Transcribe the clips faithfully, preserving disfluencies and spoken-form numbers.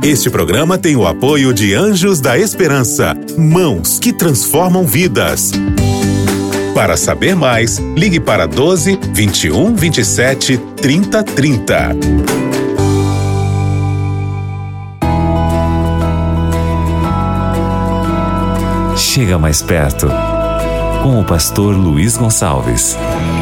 Este programa tem o apoio de Anjos da Esperança, mãos que transformam vidas. Para saber mais, ligue para doze, vinte e um, vinte e sete, trinta, trinta. Chega mais perto, com o pastor Luiz Gonçalves.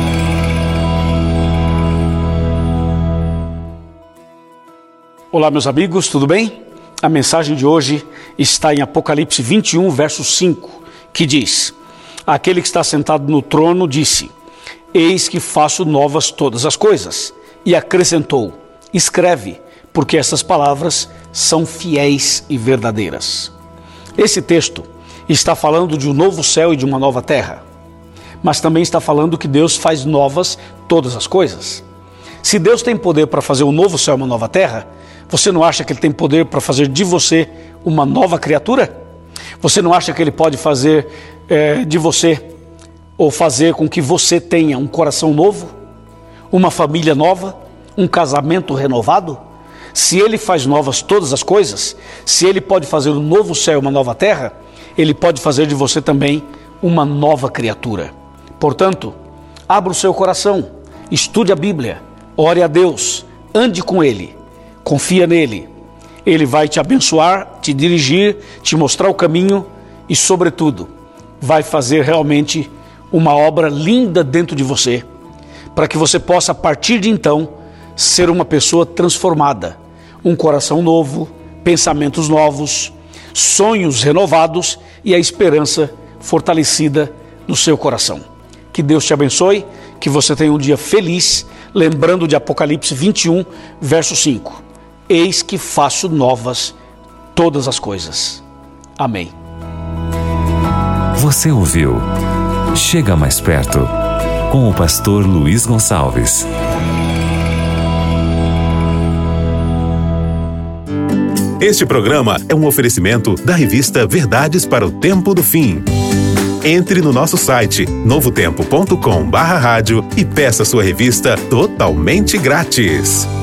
Olá, meus amigos, tudo bem? A mensagem de hoje está em Apocalipse vinte e um, verso cinco, que diz: Aquele que está sentado no trono disse: Eis que faço novas todas as coisas. E acrescentou: Escreve, porque essas palavras são fiéis e verdadeiras. Esse texto está falando de um novo céu e de uma nova terra, mas também está falando que Deus faz novas todas as coisas. Se Deus tem poder para fazer um novo céu e uma nova terra, você não acha que Ele tem poder para fazer de você uma nova criatura? Você não acha que Ele pode fazer é, de você, ou fazer com que você tenha um coração novo, uma família nova, um casamento renovado? Se Ele faz novas todas as coisas, se Ele pode fazer um novo céu e uma nova terra, Ele pode fazer de você também uma nova criatura. Portanto, abra o seu coração, estude a Bíblia, ore a Deus, ande com Ele, confia nele. Ele vai te abençoar, te dirigir, te mostrar o caminho e, sobretudo, vai fazer realmente uma obra linda dentro de você, para que você possa, a partir de então, ser uma pessoa transformada, um coração novo, pensamentos novos, sonhos renovados e a esperança fortalecida no seu coração. Que Deus te abençoe, que você tenha um dia feliz, lembrando de Apocalipse vinte e um, verso cinco. Eis que faço novas todas as coisas. Amém. Você ouviu Chega Mais Perto, com o pastor Luiz Gonçalves. Este programa é um oferecimento da revista Verdades para o Tempo do Fim. Entre no nosso site novo tempo ponto com barra rádio e peça sua revista totalmente grátis.